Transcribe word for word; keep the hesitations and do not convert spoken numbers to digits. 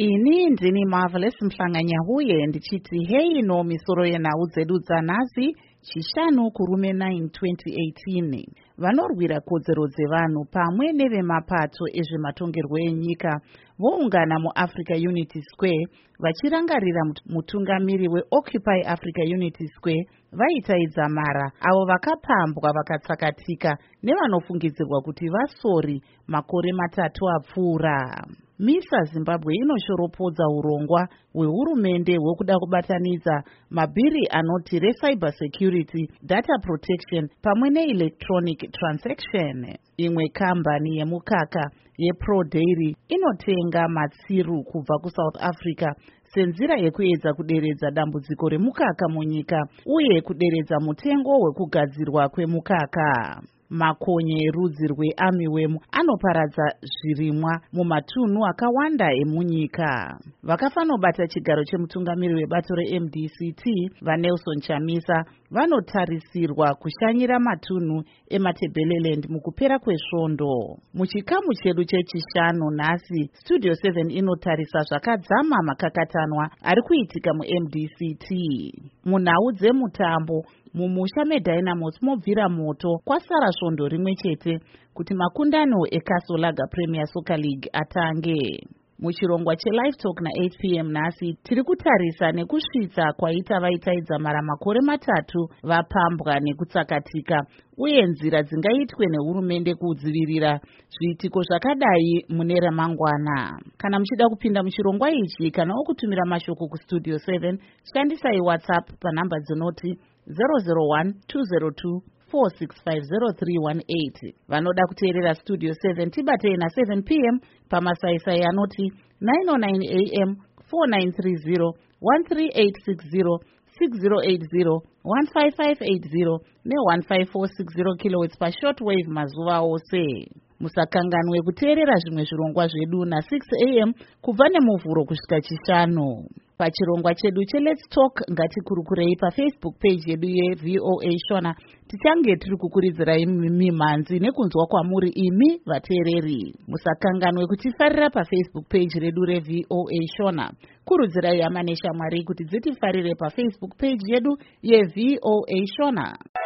Ini ndini Marvelous Mhlanganyahuye ndichiti hei no misoro yenhau dzedu dzanhasi chishanu kurume nine twenty eighteen. Vanorwira kodzero dzevanhu pamwe nevemapato ezvematongerwo enyika voungana muAfrica Unity Square vachirangarira mutungamiri weOccupy Africa Unity Square vaitaidza mara avo vakapambwa vakatsakatika nevanofungidzirwa kuti vasori makore matatu apfuura. MISA Zimbabwe inoshoropodza urongwa hwehurumende hwekuda kubatanidza mabhiri anoti recyber security, data protection pamwe neelectronic transaction. Imwe kambani yemukaka yeProDairy inotenga matsiru kubva kuSouth Africa senzira yekuedza kuderedza dambudziko remukaka munyika uye kuderedza mutengo wekugadzirwa kwemukaka. Makonye erudzi rweArmyworm anoparadza zvirimwa mumatunhu akawanda emunyika. Vakafanobata chigaro chemutungamiri webato reM D C T vaNelson Chamisa vanotarisirwa kushanyira matunhu eMatabeleland mukupera kwesvondo. Muchikamu chedu chechishanu nhasi, Studio seven inotarisa zvakadzama makakatanwa ari kuitika muM D C T. Munhau dzemutambo, mumusha meDynamos mobvira moto kwasara svondo rimwe chete kuti makundano eCastle Lager Premier Soccer League atange. Muchirongwa cheLive Talk na8 p m nhasi tiri kutarisa nekusvitsa kwaita vaitaidza mara makore matatu vapambwa nekutsakatika uye nzira dzingaitwe nehurumende kudzivirira zviitiko zvakadai mune ramangwana. Kana muchida kupinda muchirongwa ichi kana okutumira mashoko kuStudio seven, shandisai WhatsApp panhamba dzinoti zero zero one two zero two four six five zero three one eight. Vanoda kuteerera Studio seven tibatei na seven p m pamasaisai anoti nine oh nine a m four nine three zero one three eight six zero six zero eight zero one five five eight zero ne one five four six zero kilohertz pashortwave mazuva ose. Musakanganwe kuteerera zvimwe zvirongwa zvedu na six a m kubva nemuvhuro kusvika chishanu. Pachirongwa chedu cheLet's Talk ngatikurukurei paFacebook page yedu yeVOA Shona. Tichange tiri kukuridzirai mimhanzi nekunzwa kwamuri imi vateereri. Musakanganwe kutifarira paFacebook page redu reVOA Shona. Kurudzirai hama neshamwari kuti dzitifarire paFacebook page yedu yeVOA Shona.